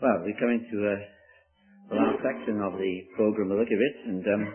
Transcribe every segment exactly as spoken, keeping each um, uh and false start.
Well, we're coming to uh, the last section of the program a little bit, and um,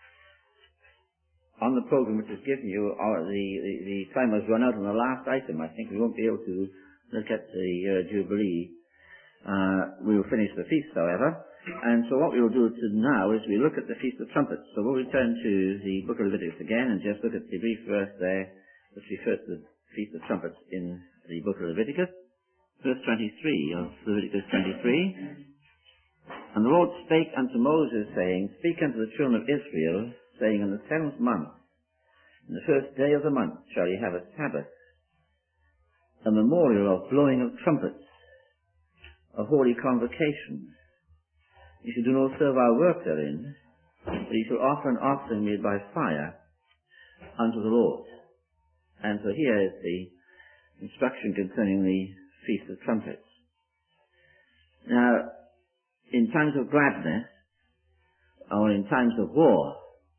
on the program which is given you, uh, the, the, the time has run out on the last item. I think we won't be able to look at the uh, Jubilee. Uh, we will finish the feast, however. And so what we will do now is we look at the Feast of Trumpets. So we'll return to the book of Leviticus again and just look at the brief verse there which refers to the Feast of Trumpets in the book of Leviticus. Verse twenty-three of Leviticus twenty-three. And the Lord spake unto Moses, saying, Speak unto the children of Israel, saying, In the seventh month, in the first day of the month, shall ye have a Sabbath, a memorial of blowing of trumpets, a holy convocation. Ye shall do no servile work therein, but ye shall offer an offering made by fire unto the Lord. And so here is the instruction concerning the Feast of Trumpets. Now, in times of gladness, or in times of war,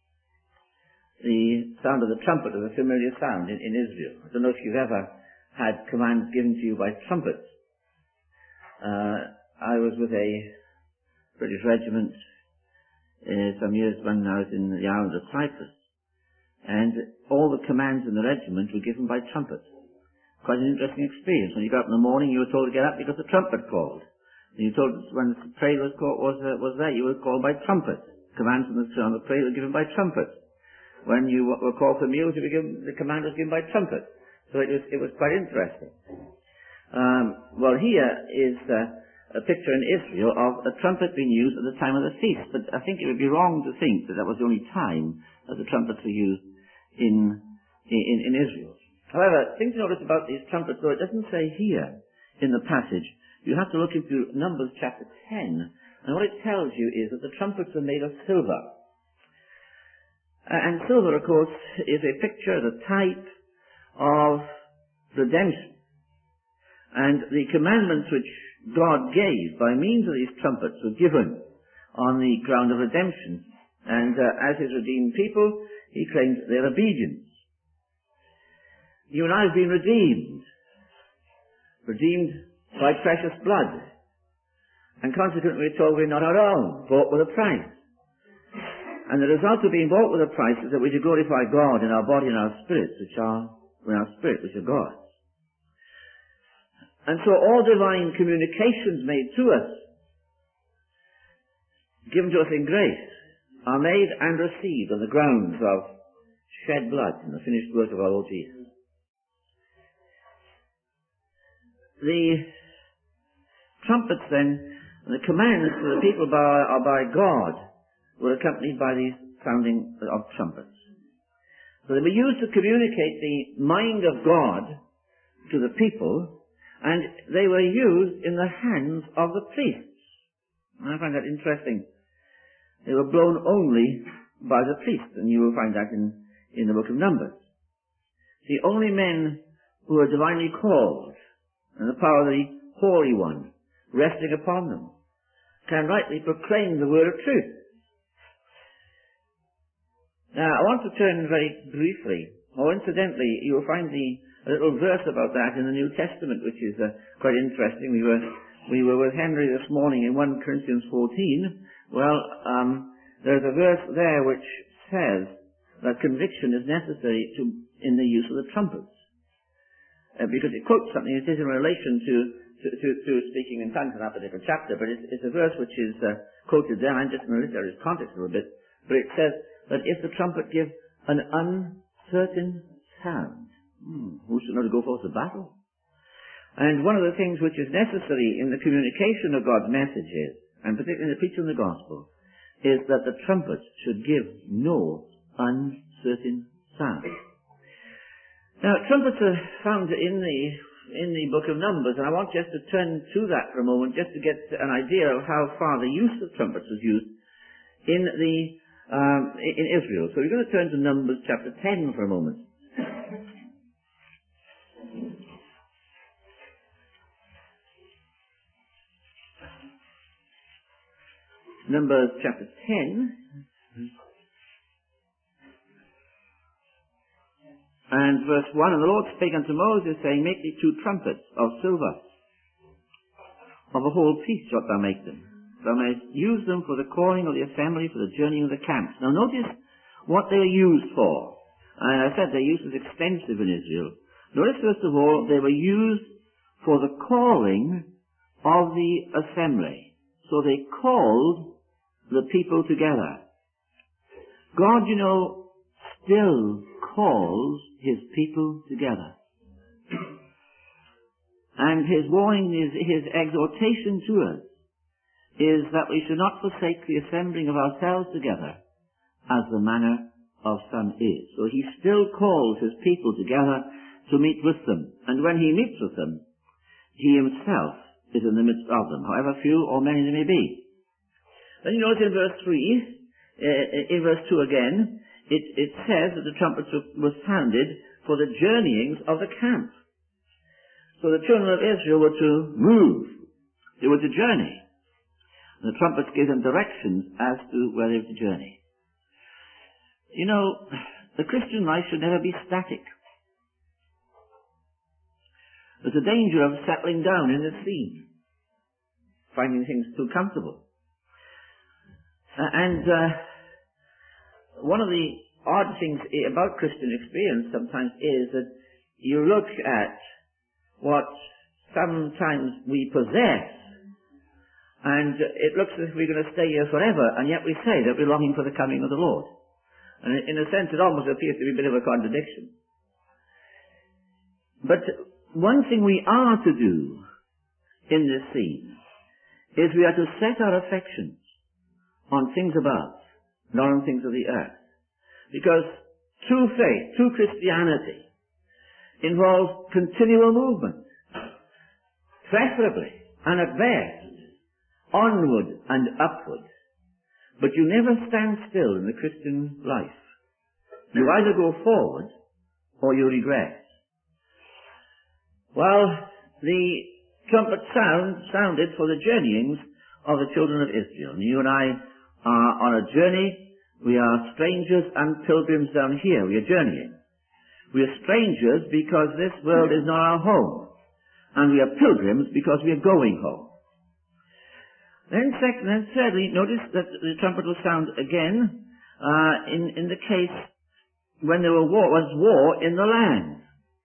the sound of the trumpet is a familiar sound in, in Israel. I don't know if you've ever had commands given to you by trumpets. Uh, I was with a British regiment uh, some years when I was in the island of Cyprus, and all the commands in the regiment were given by trumpet. Quite an interesting experience. When you got up in the morning, you were told to get up because the trumpet called. And you told when the prayer was called, was, uh, was there, you were called by trumpet. Commands on the, on the prayer were given by trumpet. When you were called for meals, you were given, the command was given by trumpet. So it was, it was quite interesting. Um, well, here is uh, a picture in Israel of a trumpet being used at the time of the feast. But I think it would be wrong to think that that was the only time that the trumpets were used in, in, in Israel. However, thing to notice about these trumpets, though it doesn't say here in the passage, you have to look into Numbers chapter ten, and what it tells you is that the trumpets are made of silver. Uh, and silver, of course, is a picture, the type of redemption. And the commandments which God gave by means of these trumpets were given on the ground of redemption. And uh, as his redeemed people, he claimed their obedience. You and I have been redeemed. Redeemed by precious blood. And consequently we're told we're not our own, bought with a price. And the result of being bought with a price is that we should glorify God in our body and our spirits, which are, in our spirit, which are God's. And so all divine communications made to us, given to us in grace, are made and received on the grounds of shed blood in the finished work of our Lord Jesus. The trumpets then, and the commands to the people by, are by God, were accompanied by these sounding of trumpets. So they were used to communicate the mind of God to the people, and they were used in the hands of the priests. And I find that interesting. They were blown only by the priests, and you will find that in, in the book of Numbers. The only men who are divinely called, and the power of the Holy One resting upon them, can rightly proclaim the word of truth. Now, I want to turn very briefly, or incidentally, you will find the a little verse about that in the New Testament, which is uh, quite interesting. We were we were with Henry this morning in First Corinthians fourteen. Well, um, there's a verse there which says that conviction is necessary to in the use of the trumpets, uh, because it quotes something. It is in relation to to, to, to speaking in tongues in that particular chapter, but it's, it's a verse which is uh, quoted there. I'm just going to literary context a little bit, but it says that if the trumpet give an uncertain sound, Hmm, who should know to go forth to battle? And one of the things which is necessary in the communication of God's messages, and particularly in the preaching of the gospel, is that the trumpet should give no uncertain sound. Now, trumpets are found in the in the book of Numbers, and I want just to turn to that for a moment, just to get an idea of how far the use of trumpets was used in the um, in Israel. So we're going to turn to Numbers chapter ten for a moment. Numbers chapter ten, and verse one, And the Lord spake unto Moses, saying, Make thee two trumpets of silver, of of a whole piece shalt thou make them. Thou mayest use them for the calling of the assembly, for the journeying of the camps. Now notice what they are used for. And I said their use was extensive in Israel. Notice first of all, they were used for the calling of the assembly. So they called the people together. God, you know, still calls his people together. And his warning, his, his exhortation to us is that we should not forsake the assembling of ourselves together as the manner of some is. So he still calls his people together to meet with them. And when he meets with them, he himself is in the midst of them, however few or many they may be. Then you notice in verse three, uh, in verse two again, it, it says that the trumpets were sounded for the journeyings of the camp. So the children of Israel were to move. They were to journey. And the trumpets gave them directions as to where they were to journey. You know, the Christian life should never be static. There's a danger of settling down in the scene, finding things too comfortable. Uh, and uh, one of the odd things about Christian experience sometimes is that you look at what sometimes we possess, and it looks as if we're going to stay here forever, and yet we say that we're longing for the coming of the Lord. And in a sense, it almost appears to be a bit of a contradiction. But one thing we are to do in this scene is we are to set our affections on things above, not on things of the earth. Because true faith, true Christianity, involves continual movement, preferably and at best onward and upward. But you never stand still in the Christian life. You either go forward or you regress. Well, the trumpet sound sounded for the journeyings of the children of Israel. And you and I are on a journey. We are strangers and pilgrims down here. We are journeying. We are strangers because this world is not our home. And we are pilgrims because we are going home. Then second and thirdly, notice that the trumpet will sound again uh, in, in the case when there were war, was war in the land.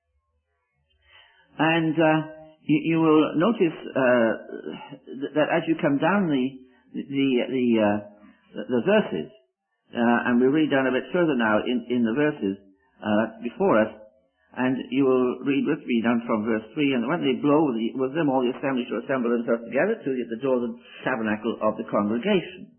And uh, you, you will notice uh, that as you come down the the the, uh, the, the verses, uh, and we read down a bit further now in, in the verses uh, before us, and you will read with me down from verse three, and when they blow, the, with them all the assembly shall assemble themselves together to the door of the tabernacle of the congregation.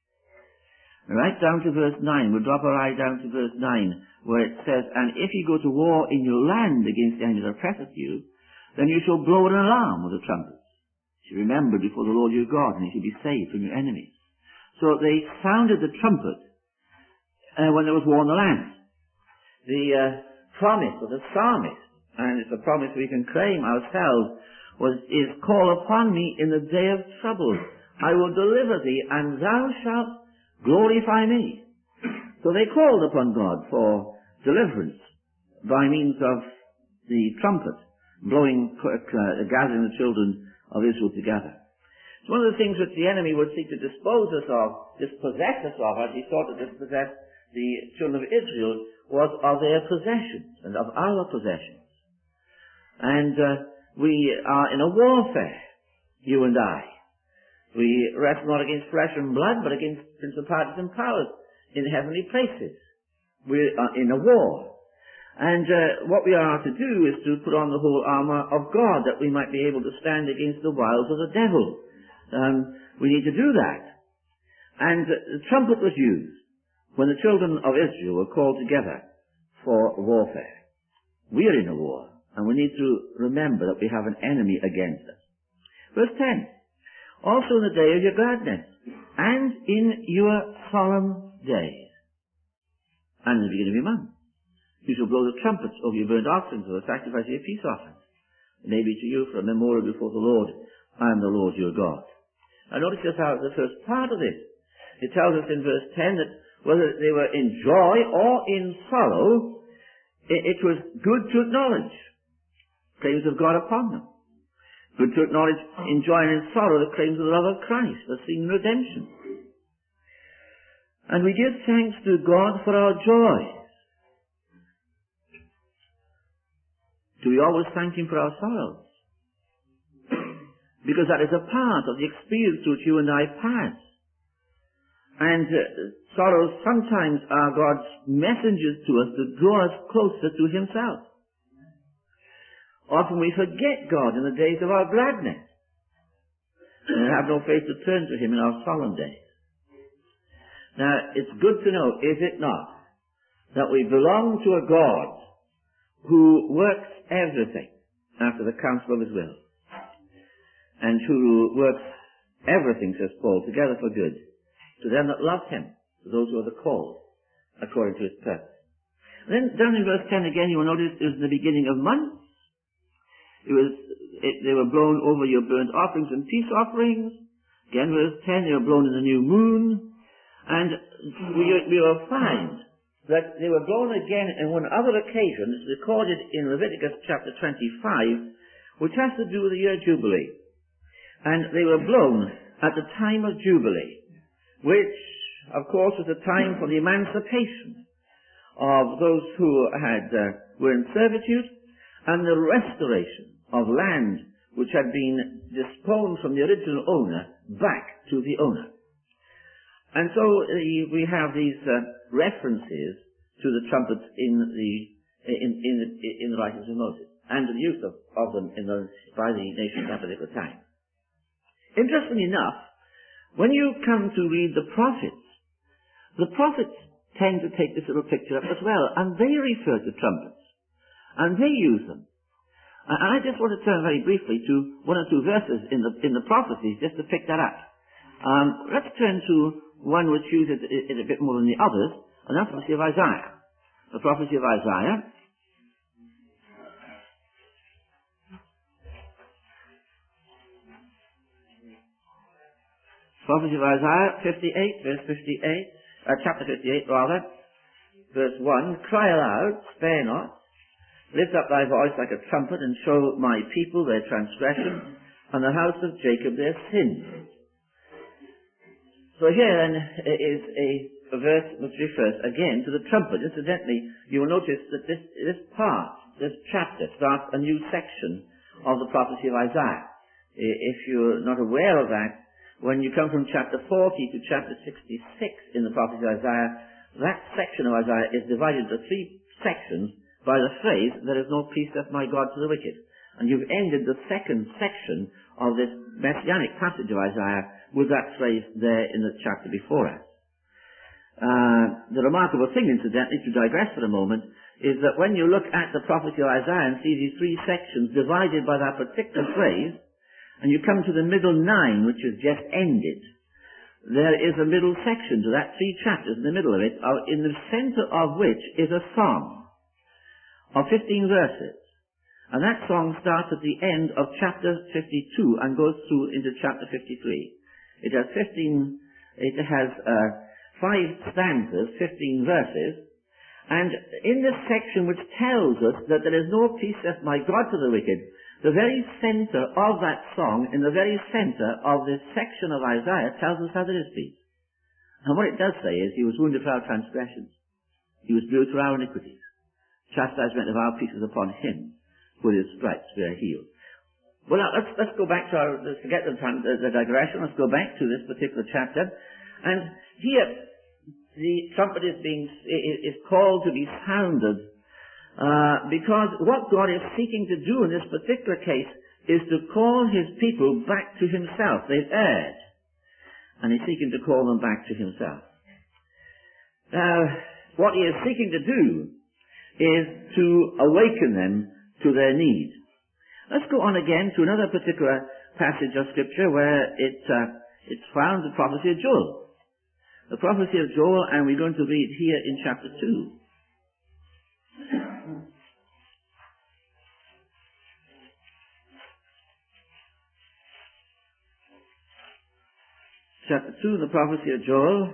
Right down to verse nine, we'll drop our eye down to verse nine, where it says, and if you go to war in your land against the enemy that oppresseth you, then you shall blow an alarm with the trumpets. You shall remember before the Lord your God, and you shall be saved from your enemies. So they sounded the trumpet uh, when there was war in the land. The uh, promise of the psalmist, and it's a promise we can claim ourselves, was, is, call upon me in the day of trouble. I will deliver thee, and thou shalt glorify me. So they called upon God for deliverance by means of the trumpet, blowing, uh, gathering the children of Israel together. It's one of the things which the enemy would seek to dispose us of, dispossess us of, as he sought to dispossess the children of Israel, was of their possessions and of our possessions. And uh, we are in a warfare, you and I. We wrestle not against flesh and blood, but against principalities and powers in heavenly places. We are in a war. And uh, what we are to do is to put on the whole armour of God, that we might be able to stand against the wiles of the devil. Um, we need to do that. And uh, the trumpet was used when the children of Israel were called together for warfare. We are in a war, and we need to remember that we have an enemy against us. Verse ten. Also in the day of your gladness, and in your solemn days, and in the beginning of your month, you shall blow the trumpets over your burnt offerings, or the sacrifice of your peace offerings. It may be to you for a memorial before the Lord. I am the Lord your God. Now notice just how the first part of this. It tells us in verse ten that whether they were in joy or in sorrow, it, it was good to acknowledge claims of God upon them. Good to acknowledge in joy and in sorrow the claims of the love of Christ, the seen redemption. And we give thanks to God for our joys. Do we always thank Him for our sorrows? Because that is a part of the experience which you and I pass. And uh, sorrows sometimes are God's messengers to us to draw us closer to Himself. Often we forget God in the days of our gladness and have no faith to turn to Him in our solemn days. Now, it's good to know, is it not, that we belong to a God who works everything after the counsel of His will, and who works everything, says Paul, together for good, to them that love Him, to those who are the called, according to His purpose. And then down in verse ten again, you will notice it was in the beginning of months. It was, it, they were blown over your burnt offerings and peace offerings. Again, verse ten, they were blown in the new moon. And we, we will find that they were blown again in one other occasion. It's recorded in Leviticus chapter twenty-five, which has to do with the year Jubilee. And they were blown at the time of Jubilee, which, of course, was a time for the emancipation of those who had uh, were in servitude, and the restoration of land which had been disposed from the original owner back to the owner. And so uh, we have these uh, references to the trumpets in the in in the, in the writings of Moses, and the use of, of them in the, by the nation at that particular time. Interestingly enough, when you come to read the prophets, the prophets tend to take this little picture up as well, and they refer to trumpets, and they use them. And I just want to turn very briefly to one or two verses in the in the prophecies, just to pick that up. Um, let's turn to one which uses it, it a bit more than the others, and that's the prophecy of Isaiah. The prophecy of Isaiah. Prophecy of Isaiah fifty-eight, verse fifty-eight, uh, chapter fifty-eight rather, verse one, cry aloud, spare not, lift up thy voice like a trumpet, and show my people their transgression, and the house of Jacob their sin. So here then is a, a verse which refers again to the trumpet. Incidentally, you will notice that this, this part, this chapter, starts a new section of the prophecy of Isaiah. If you're not aware of that, when you come from chapter forty to chapter sixty-six in the prophecy of Isaiah, that section of Isaiah is divided into three sections by the phrase, there is no peace left my God to the wicked. And you've ended the second section of this messianic passage of Isaiah with that phrase there in the chapter before us. Uh, the remarkable thing, incidentally, to digress for a moment, is that when you look at the prophecy of Isaiah and see these three sections divided by that particular phrase, and you come to the middle nine, which has just ended, there is a middle section to that, three chapters in the middle of it, in the center of which is a song of fifteen verses. And that song starts at the end of chapter fifty-two and goes through into chapter fifty-three. It has fifteen, it has uh, five stanzas, fifteen verses, and in this section which tells us that there is no peace left my God to the wicked, the very center of that song, in the very center of this section of Isaiah, tells us how there is peace. And what it does say is, He was wounded for our transgressions, He was bruised for our iniquities. Chastisement of our peace is upon Him. With His stripes we are healed. Well, now, let's, let's go back to our, let's forget the, the, the digression, let's go back to this particular chapter. And here, the trumpet is being, is called to be sounded, uh, because what God is seeking to do in this particular case is to call His people back to Himself. They've erred. And He's seeking to call them back to Himself. Now, what He is seeking to do is to awaken them to their need. Let's go on again to another particular passage of Scripture where it, uh, it's found, the prophecy of Joel. The prophecy of Joel, and we're going to read here in chapter two. Chapter two, the prophecy of Joel.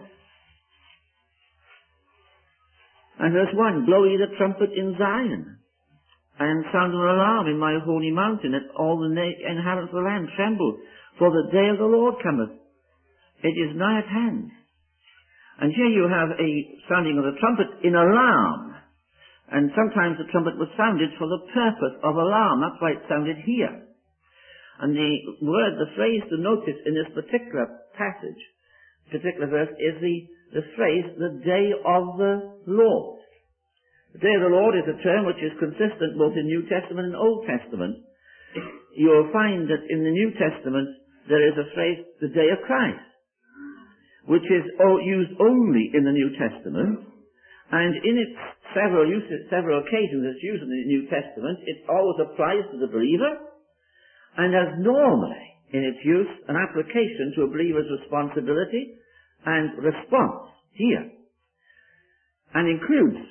And verse one, blow ye the trumpet in Zion. and sound an alarm in my holy mountain, that all the na- inhabitants of the land tremble, for the day of the Lord cometh. It is nigh at hand. And here you have a sounding of the trumpet in alarm. And sometimes the trumpet was sounded for the purpose of alarm. That's why it sounded here. And the word, the phrase to notice in this particular passage, particular verse, is the, the phrase, the day of the Lord. The day of the Lord is a term which is consistent both in New Testament and Old Testament. You'll find that in the New Testament there is a phrase, the day of Christ, which is used only in the New Testament, and in its several uses, several occasions it's used in the New Testament, it always applies to the believer, and has normally in its use an application to a believer's responsibility and response here, and includes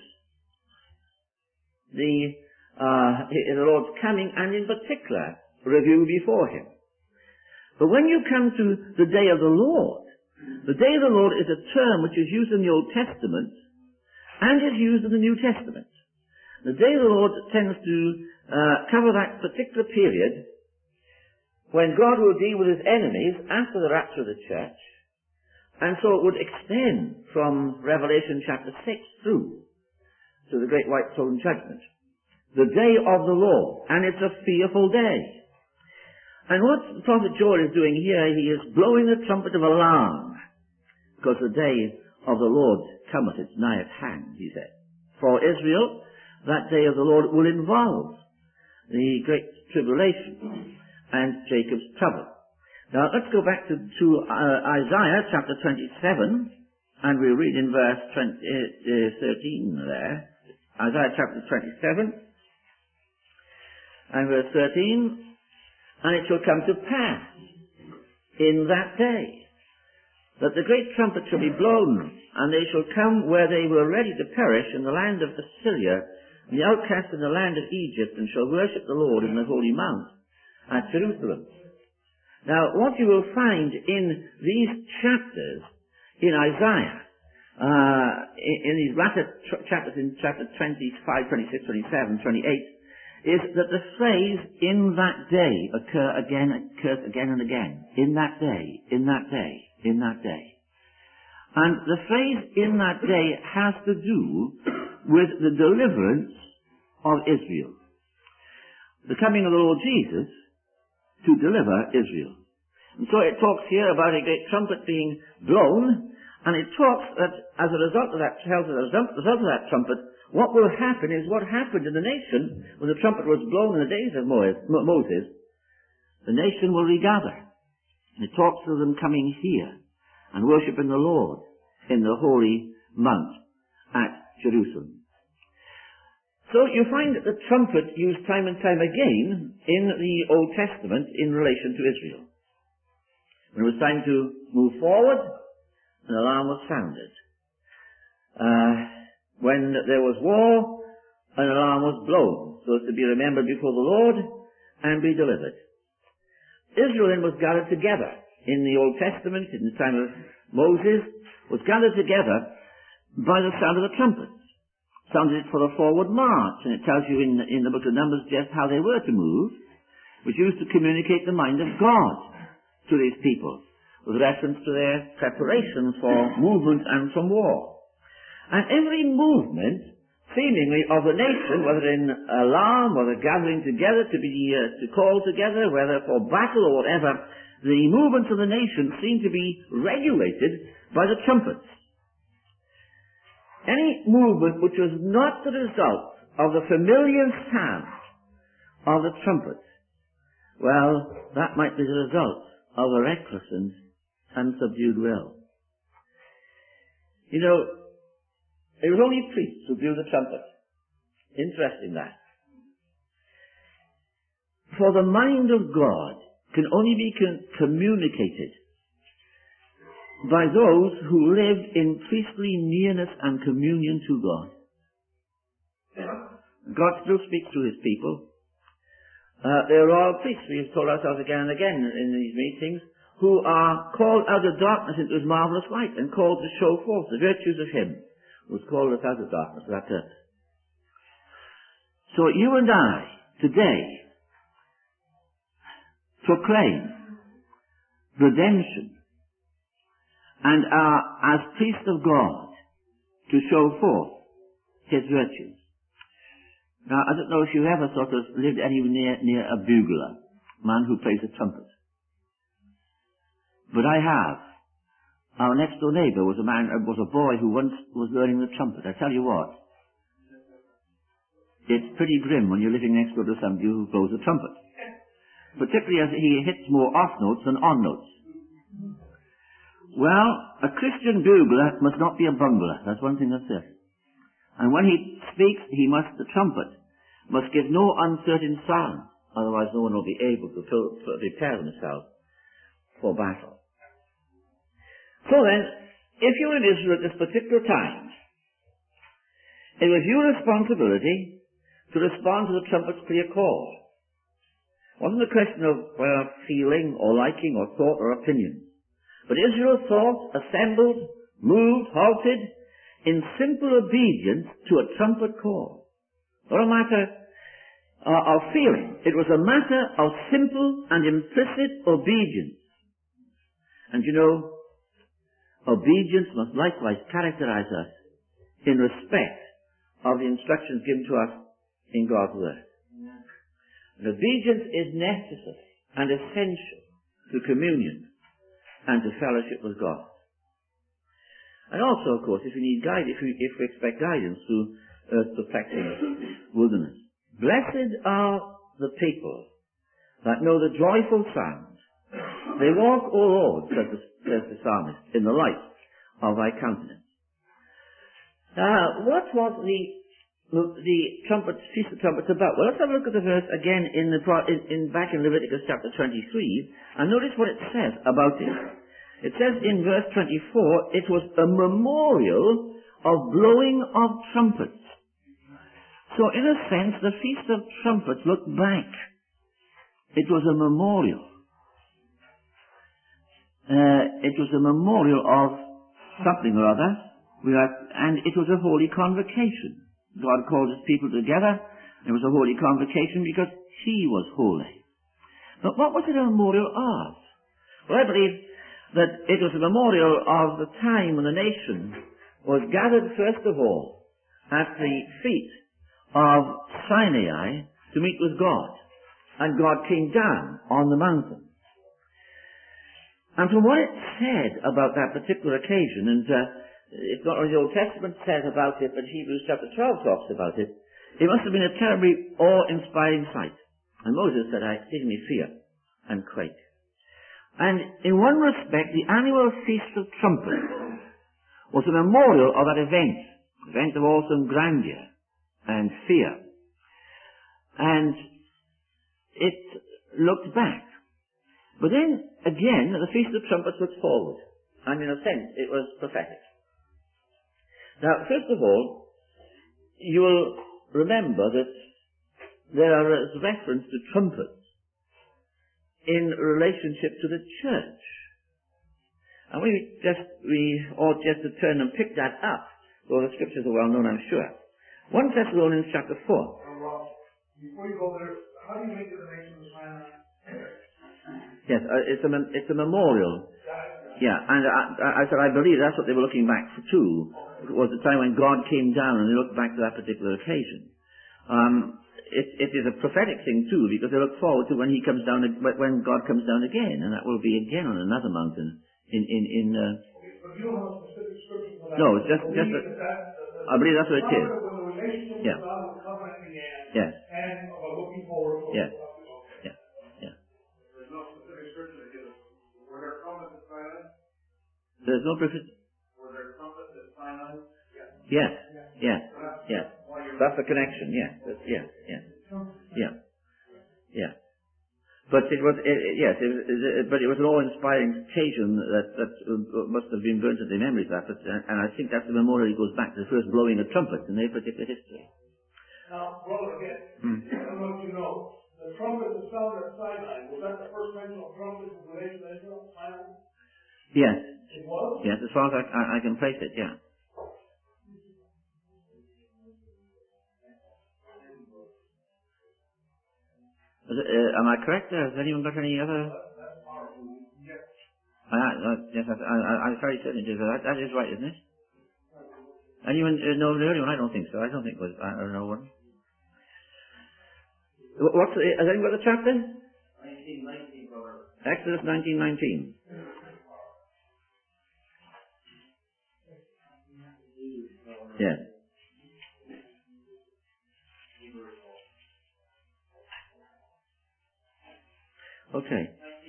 the, uh, the Lord's coming, and in particular, review before Him. But when you come to the day of the Lord, the day of the Lord is a term which is used in the Old Testament and is used in the New Testament. The day of the Lord tends to uh, cover that particular period when God will deal with His enemies after the rapture of the church, and so it would extend from Revelation chapter six through to the great white throne judgment. The day of the Lord, and it's a fearful day. And what the prophet Joel is doing here, he is blowing the trumpet of alarm, because the day of the Lord cometh, it's nigh at hand, he said. For Israel, that day of the Lord will involve the great tribulation and Jacob's trouble. Now let's go back to, to uh, Isaiah chapter twenty-seven, and we'll read in verse twenty, uh, thirteen there. Isaiah chapter twenty-seven, and verse thirteen, and it shall come to pass in that day that the great trumpet shall be blown, and they shall come where they were ready to perish in the land of Assyria, and the outcasts in the land of Egypt, and shall worship the Lord in the holy mount at Jerusalem. Now, what you will find in these chapters in Isaiah, uh, in, in these latter tr- chapters, in chapter twenty-five, twenty-six, twenty-seven, twenty-eight, is that the phrase "in that day" occur again, occurs again and again. In that day, in that day, in that day. And the phrase "in that day" has to do with the deliverance of Israel. The coming of the Lord Jesus to deliver Israel. And so it talks here about a great trumpet being blown, and it talks that as a result of that, tells us as a result of that trumpet, what will happen is what happened in the nation when the trumpet was blown in the days of Moses. The nation will regather. And it talks of them coming here and worshipping the Lord in the holy mount at Jerusalem. So you find that the trumpet used time and time again in the Old Testament in relation to Israel. When it was time to move forward, an alarm was sounded. Uh, when there was war, an alarm was blown, so as to be remembered before the Lord and be delivered. Israel then was gathered together in the Old Testament, in the time of Moses, was gathered together by the sound of the trumpets. Sounded it for the forward march, and it tells you in, in the book of Numbers just how they were to move, which used to communicate the mind of God to these people, with reference to their preparation for movement and from war. And every movement, seemingly, of the nation, whether in alarm, whether gathering together to be uh, to call together, whether for battle or whatever, the movements of the nation seem to be regulated by the trumpets. Any movement which was not the result of the familiar sound of the trumpet, well, that might be the result of a reckless and unsubdued will. You know, it was only priests who blew the trumpet. Interesting that. For the mind of God can only be con- communicated by those who live in priestly nearness and communion to God. God still speaks to His people. Uh, they are all priests, we have told ourselves again and again in these meetings, who are called out of darkness into His marvelous light and called to show forth the virtues of Him who has called us out of darkness for that purpose. So you and I, today, proclaim redemption and are, as priests of God, to show forth His virtues. Now, I don't know if you've ever sort of lived anywhere near, near a bugler, man who plays a trumpet. But I have. Our next door neighbour was a man, was a boy who once was learning the trumpet. I tell you what, it's pretty grim when you're living next door to somebody who blows a trumpet. Particularly as he hits more off notes than on notes. Well, a Christian bugler must not be a bungler. That's one thing that's it. And when he speaks, he must, the trumpet, must give no uncertain sound. Otherwise no one will be able to prepare themselves for battle. So then, if you were in Israel at this particular time, it was your responsibility to respond to the trumpet's clear call. It wasn't a question of well, feeling or liking or thought or opinion. But Israel thought, assembled, moved, halted, in simple obedience to a trumpet call. Not a matter uh, of feeling. It was a matter of simple and implicit obedience. And you know, obedience must likewise characterize us in respect of the instructions given to us in God's Word. And obedience is necessary and essential to communion and to fellowship with God. And also, of course, if we need guide, if we, if we expect guidance through earth-perplexing wilderness. Blessed are the people that know the joyful sound. They walk, O Lord, says the, says the psalmist, in the light of thy countenance. Now, what was the the trumpet, Feast of Trumpets about? Well, let's have a look at the verse again in the in, in back in Leviticus chapter twenty-three, and notice what it says about it. It says in verse twenty-four, it was a memorial of blowing of trumpets. So, in a sense, the Feast of Trumpets looked back. It was a memorial. Uh, it was a memorial of something or other, and it was a holy convocation. God called his people together. It was a holy convocation because he was holy. But what was it a memorial of? Well, I believe that it was a memorial of the time when the nation was gathered first of all at the feet of Sinai to meet with God. And God came down on the mountain. And from what it said about that particular occasion, and uh, it's not only the Old Testament says about it, but Hebrews chapter twelve talks about it, it must have been a terribly awe-inspiring sight. And Moses said, I exceedingly fear and quake. And in one respect, the annual Feast of Trumpets was a memorial of that event, event of awesome grandeur and fear. And it looked back. But then, again, the Feast of Trumpets looked forward. And in a sense, it was prophetic. Now, first of all, you will remember that there is reference to trumpets in relationship to the church. And we just, we ought just to turn and pick that up, though the scriptures are well known, I'm sure. First Thessalonians chapter four. Well, before you go there, how do you make it the nation of Sinai? Yes, uh, it's a mem- it's a memorial. Yeah, and I, I said I believe that's what they were looking back to. It was the time when God came down, and they looked back to that particular occasion. Um, it, it is a prophetic thing too, because they look forward to when He comes down, when God comes down again, and that will be again on another mountain. In in in. Uh, but you don't have a specific scripture for that. No, it's just just. A, I believe that's what it is. Yeah. Yes. And looking forward. Yes. There's no prophet. Were there trumpets at Sinai? Yes. Yes. Yes. That's the connection. Yes. That's, yes. Yes. Yeah. Yeah. But it was. It, it, yes. It was, it, but it was an awe-inspiring occasion that that must have been burnt into the memories of that. But, and I think that's the memorial that goes back to the first blowing of trumpets in their particular history. Now, brother, again, mm. I don't know if you know, the trumpet that sounded at Sinai, was that the first mention of trumpets in the nation of Israel? Sinai? Yes. It was? Yes, as far as I, I, I can place it, yeah. Uh, am I correct there? Has anyone got any other? I, I, yes, I, I, I'm very certain it is. That, that is right, isn't it? Anyone uh, know the early one? I don't think so. I don't think it was. I don't know one. What's the, has anyone got the chapter? nineteen nineteen, brother. Exodus nineteen nineteen. Yeah. Okay.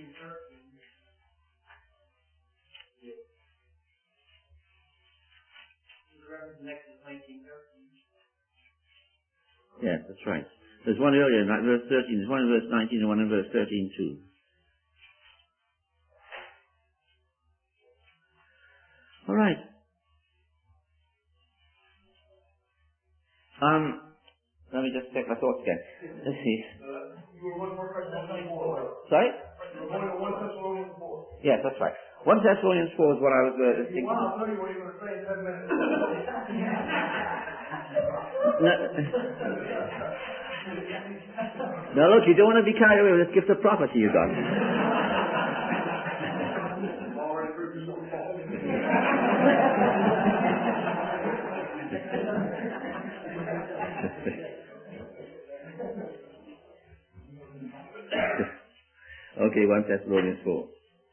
Yes, that's right. There's one earlier in that, verse thirteen. There's one in verse nineteen and one in verse thirteen too. All right. Um, let me just check my thoughts again. Let's see. Sorry? Yes, that's right. One Thessalonians four is what I was uh, thinking. Well, I'll tell you what you're going to say in ten minutes. No, no, look, you don't want to be carried away with this gift of prophecy you got. Okay, one Thessalonians four.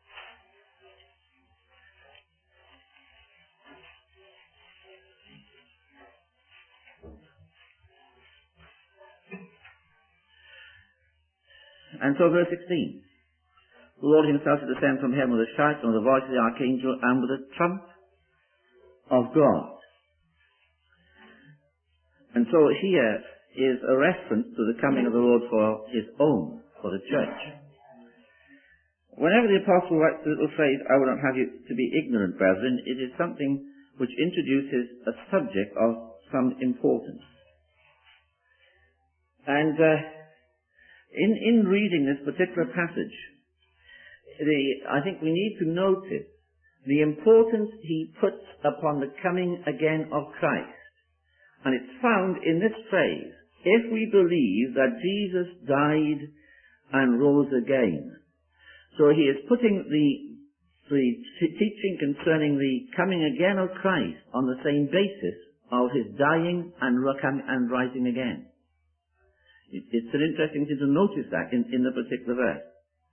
And so verse sixteen. The Lord himself shall descend from heaven with a shout, and with the voice of the archangel, and with a trump of God. And so here is a reference to the coming of the Lord for his own, for the church. Whenever the apostle writes the little phrase, I will not have you to be ignorant, brethren, it is something which introduces a subject of some importance. And uh, in, in reading this particular passage, the, I think we need to notice the importance he puts upon the coming again of Christ. And it's found in this phrase, if we believe that Jesus died and rose again. So he is putting the, the t- teaching concerning the coming again of Christ on the same basis of his dying and, and rising again. It, it's an interesting thing to notice that in, in the particular verse.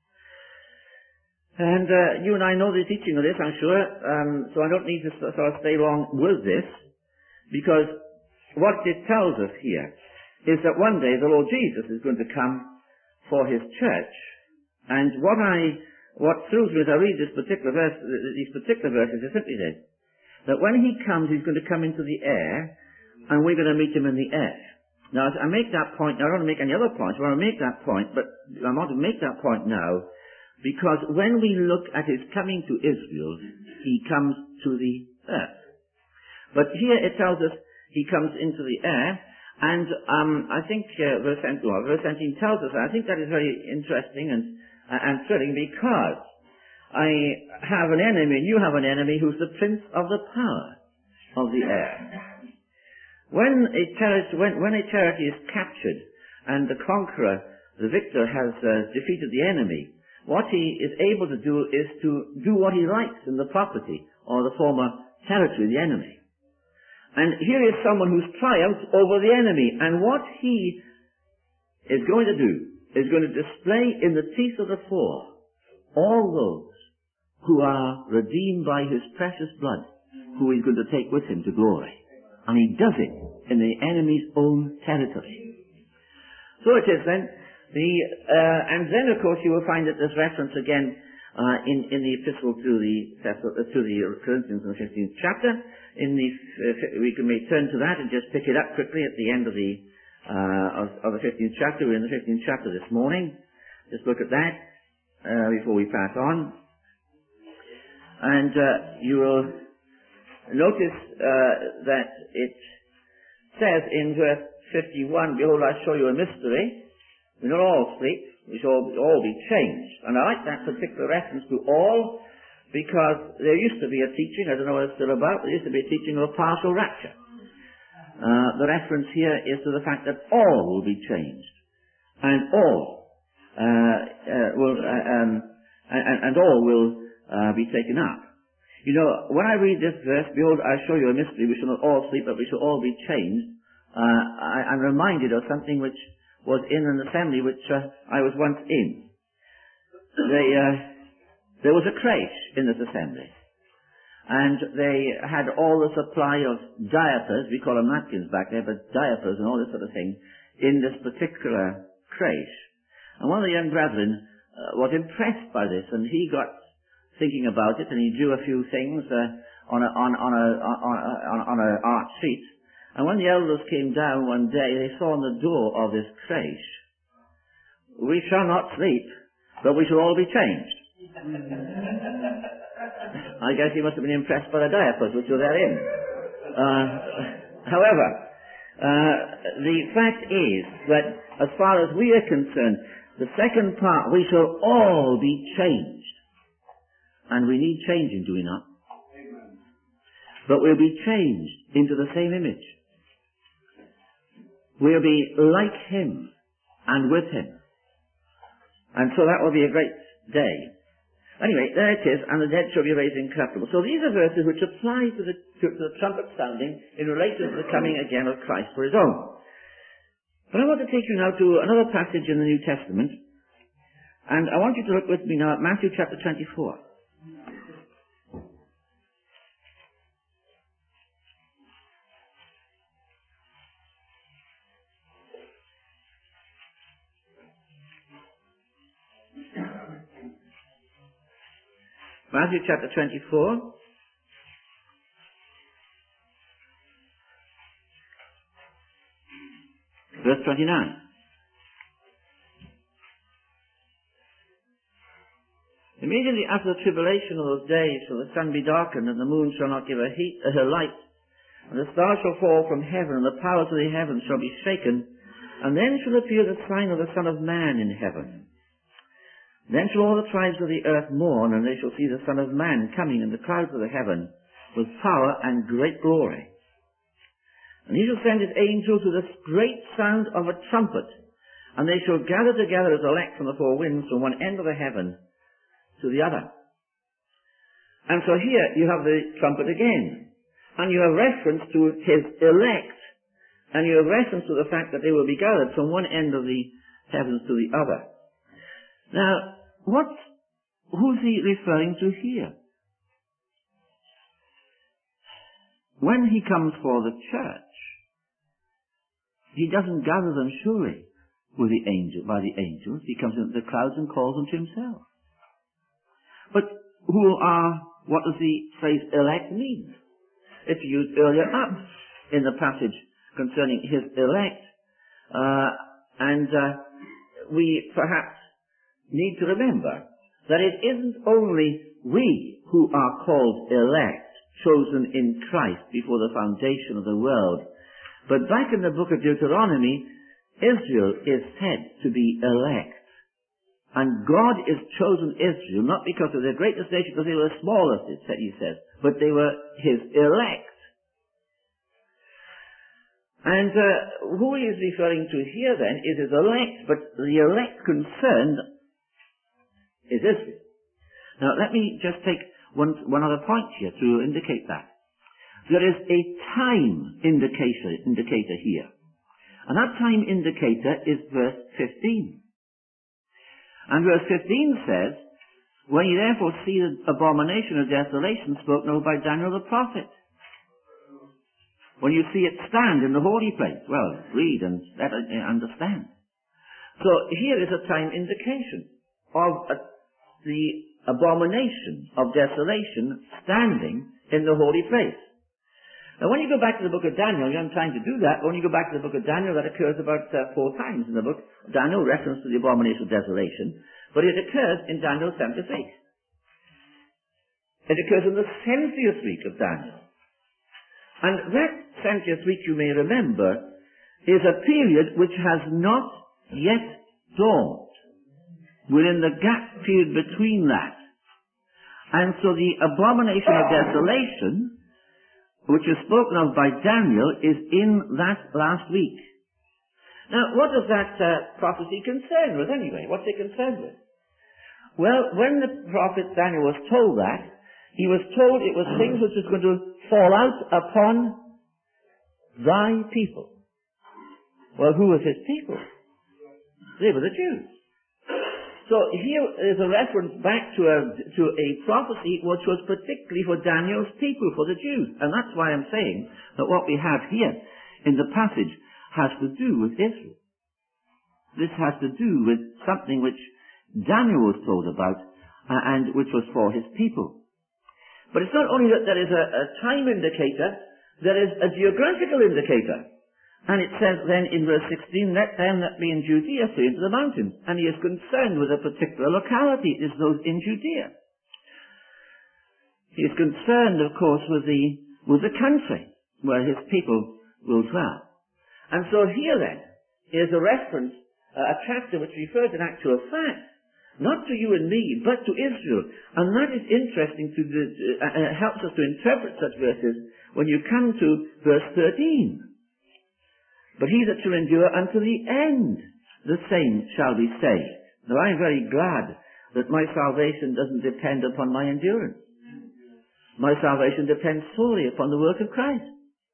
And uh, you and I know the teaching of this, I'm sure, um, so I don't need to sort of stay long with this, because what it tells us here is that one day the Lord Jesus is going to come for his church. And what I, what thrills me as I read this particular verse, these particular verses is simply this, that when he comes, he's going to come into the air, and we're going to meet him in the air. Now, I make that point, now I don't want to make any other points, I want to make that point, but I want to make that point now, because when we look at his coming to Israel, he comes to the earth. But here it tells us he comes into the air, and um, I think uh, verse seventeen tells us, I think that is very interesting and, uh, and thrilling, because I have an enemy, and you have an enemy, who's the prince of the power of the air. When a territory, when, when a territory is captured, and the conqueror, the victor, has uh, defeated the enemy, what he is able to do is to do what he likes in the property or the former territory of the enemy. And here is someone who's triumphed over the enemy, and what he is going to do is going to display in the teeth of the four all those who are redeemed by his precious blood, who he's going to take with him to glory. And he does it in the enemy's own territory. So it is then. The, uh, and then, of course, you will find that there's reference again uh, in, in the epistle to the to the Corinthians in the fifteenth chapter. In the uh, we can may turn to that and just pick it up quickly at the end of the uh, of, of the fifteenth chapter. We're in the fifteenth chapter this morning. Just look at that uh, before we pass on, and uh, you will notice uh, that it says in verse fifty-one, "Behold, I show you a mystery. We will not all sleep, we shall all be changed." And I like that particular reference to all, because there used to be a teaching, I don't know what it's still about, but there used to be a teaching of a partial rapture. Uh, the reference here is to the fact that all will be changed. And all uh, uh, will, uh, um, and, and all will uh, be taken up. You know, when I read this verse, behold, I show you a mystery, we shall not all sleep, but we shall all be changed, uh, I, I'm reminded of something which was in an assembly which uh, I was once in. They, uh, there was a creche in this assembly, and they had all the supply of diapers, we call them napkins back there, but diapers and all this sort of thing, in this particular creche. And one of the young brethren uh, was impressed by this, and he got thinking about it, and he drew a few things uh, on a on on a on a, on, on a art sheet. And when the elders came down one day, they saw on the door of this creche, "We shall not sleep, but we shall all be changed." I guess he must have been impressed by the diapers which were therein. Uh, however, uh, the fact is that as far as we are concerned, the second part, we shall all be changed. And we need changing, do we not? Amen. But we'll be changed into the same image. We'll be like him and with him. And so that will be a great day. Anyway, there it is, and the dead shall be raised incorruptible. So these are verses which apply to the, to the trumpet sounding in relation to the coming again of Christ for his own. But I want to take you now to another passage in the New Testament, and I want you to look with me now at Matthew chapter twenty-four. Matthew chapter twenty-four. Verse twenty-nine. Immediately after the tribulation of those days shall the sun be darkened, and the moon shall not give her heat, uh, her light, and the stars shall fall from heaven, and the powers of the heavens shall be shaken, and then shall appear the sign of the Son of Man in heaven. Then shall all the tribes of the earth mourn, and they shall see the Son of Man coming in the clouds of the heaven with power and great glory. And he shall send his angels with a great sound of a trumpet, and they shall gather together his elect from the four winds, from one end of the heaven to the other. And so here you have the trumpet again, and you have reference to his elect, and you have reference to the fact that they will be gathered from one end of the heavens to the other. Now, what, who's he referring to here? When he comes for the church, he doesn't gather them surely with the angel, by the angels. He comes into the clouds and calls them to himself. But who are, what does the phrase elect mean? It's used earlier up in the passage concerning his elect, uh, and uh, we perhaps need to remember that it isn't only we who are called elect, chosen in Christ before the foundation of the world, but back in the book of Deuteronomy, Israel is said to be elect. And God is chosen Israel, not because of their greatest nation, because they were the smallest, it said, he says, but they were his elect. And uh, who he is referring to here then is his elect, but the elect concerned is Israel. Now let me just take one, one other point here to indicate that. There is a time indicator, indicator here. And that time indicator is verse fifteen. And verse fifteen says, "When you therefore see the abomination of desolation spoken of by Daniel the prophet." When you see it stand in the holy place. Well, read and let it understand. So here is a time indication of a, the abomination of desolation standing in the holy place. Now when you go back to the book of Daniel, you don't have time to do that, but when you go back to the book of Daniel, that occurs about uh, four times in the book. Daniel, reference to the abomination of desolation, but it occurs in Daniel seventy-six. It occurs in the seventieth week of Daniel. And that seventieth week, you may remember, is a period which has not yet dawned. We're in the gap period between that. And so the abomination of desolation, which is spoken of by Daniel, is in that last week. Now, what does that uh, prophecy concern with anyway? What's it concerned with? Well, when the prophet Daniel was told that, he was told it was things which was going to fall out upon thy people. Well, who was his people? They were the Jews. So here is a reference back to a, to a prophecy which was particularly for Daniel's people, for the Jews. And that's why I'm saying that what we have here in the passage has to do with Israel. This has to do with something which Daniel was told about uh, and which was for his people. But it's not only that there is a, a time indicator, there is a geographical indicator. And it says then in verse sixteen, let them that be in Judea flee into the mountains. And he is concerned with a particular locality. It is those in Judea. He is concerned, of course, with the, with the country where his people will dwell. And so here then is a reference, uh, a chapter which refers in actual fact, not to you and me, but to Israel. And that is interesting to the, uh, uh, helps us to interpret such verses when you come to verse thirteen. But he that shall endure unto the end, the same shall be saved. Now I'm very glad that my salvation doesn't depend upon my endurance. My salvation depends solely upon the work of Christ.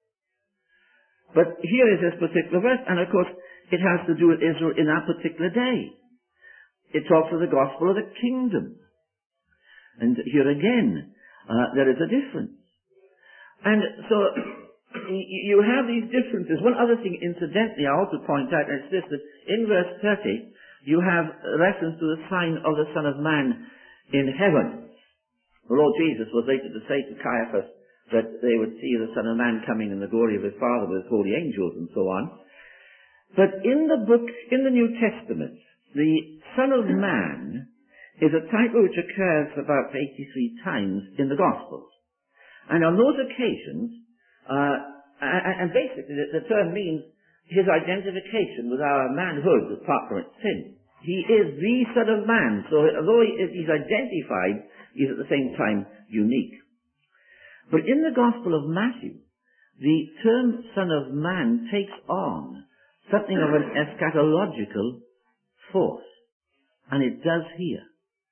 But here is this particular verse, and of course it has to do with Israel in that particular day. It talks of the gospel of the kingdom. And here again, uh, there is a difference. And so, you have these differences. One other thing, incidentally, I ought to point out, is this, that in verse thirty, you have reference to the sign of the Son of Man in heaven. The Lord Jesus was later to say to Caiaphas that they would see the Son of Man coming in the glory of his Father with holy angels and so on. But in the book, in the New Testament, the Son of Man is a title which occurs about eighty-three times in the Gospels. And on those occasions, uh, and basically the, the term means his identification with our manhood apart from its sin. He is the Son of Man, so although he is, he's identified, he's at the same time unique. But in the Gospel of Matthew, the term Son of Man takes on something of an eschatological force. And it does here.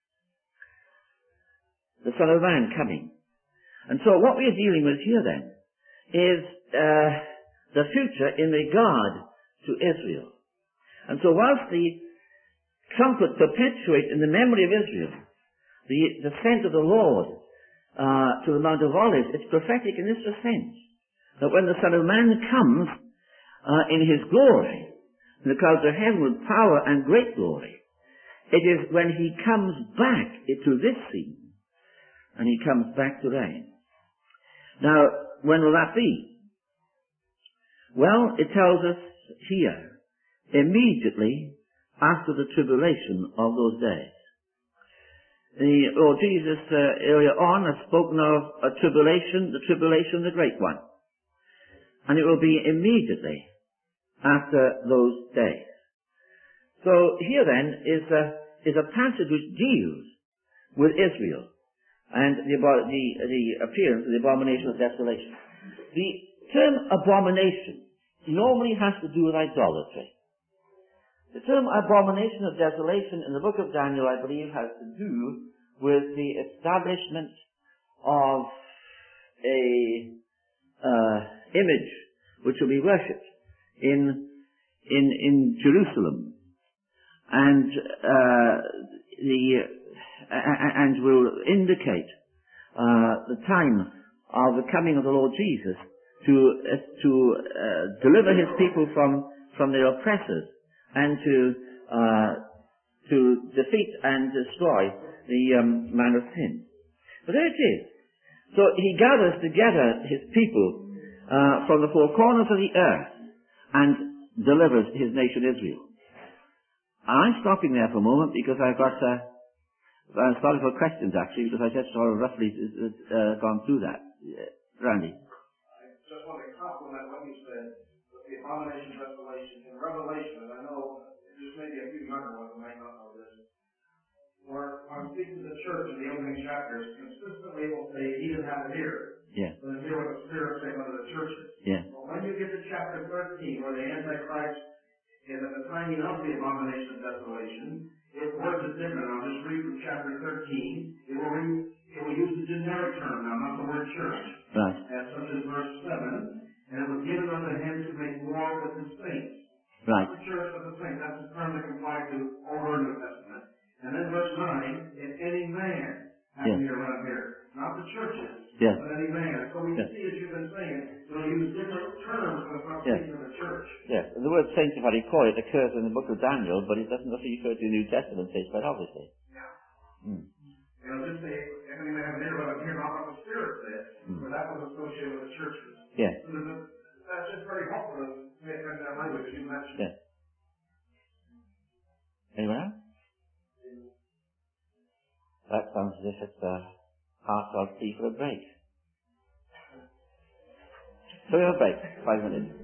The Son of Man coming. And so what we are dealing with here then is uh, the future in regard to Israel. And so whilst the trumpet perpetuates in the memory of Israel the descent of the Lord uh, to the Mount of Olives, it's prophetic in this sense, that when the Son of Man comes uh, in his glory, in the clouds of heaven with power and great glory, it is when he comes back into this scene, and he comes back to reign. Now, when will that be? Well, it tells us here, immediately after the tribulation of those days. The Lord Jesus uh, earlier on has spoken of a tribulation, the tribulation, the great one. And it will be immediately after those days. So here then is a, is a passage which deals with Israel and the, the, the appearance of the abomination of desolation. The term abomination normally has to do with idolatry. The term abomination of desolation in the book of Daniel, I believe, has to do with the establishment of a uh, image which will be worshipped in in in Jerusalem, and uh, the uh, and will indicate uh, the time of the coming of the Lord Jesus to uh, to uh, deliver his people from from their oppressors, and to uh, to defeat and destroy the um, man of sin. But there it is. So he gathers together his people uh, from the four corners of the earth and delivers his nation Israel. I'm stopping there for a moment because I've got uh, I'm starting for questions actually, because I just sort of roughly uh, gone through that. Uh, Randy. I just want to compliment what you said with the abomination of desolation in Revelation, and I know there's maybe a few younger ones who might not know this, where I'm speaking to the church in the opening chapters, consistently will say, he that hath an ear. Yeah. Let him hear what the Spirit saying unto the churches. Yeah. Well, when you get to chapter thirteen, where the Antichrist is finding of the abomination of desolation, it words it different. I'll just read from chapter thirteen. It will, read, it will use the generic term now, not the word church. Right. As such as verse seven. And it was given unto him to make war with the saints. Right. Not the church, but the saints. That's the term that applies to Old or New Testament. And then verse nine, if any man have yes. here around here. Not the churches, yes. but any man. So we yes. see, as you've been saying, they'll use different terms when it's not yes. speaking of the church. Yes. The word sanctified for it occurs in the book of Daniel, but it doesn't refer to the New Testament, says quite obviously. Yeah. Mm. It'll just say, if any man have here, but I'm here, not what the Spirit said, mm. for that was associated with the churches. Yes. So that's just very helpful to make that language you mentioned. Yes. Anyone else? That sounds as if it's a heartfelt plea for a break. So we have a break, five minutes.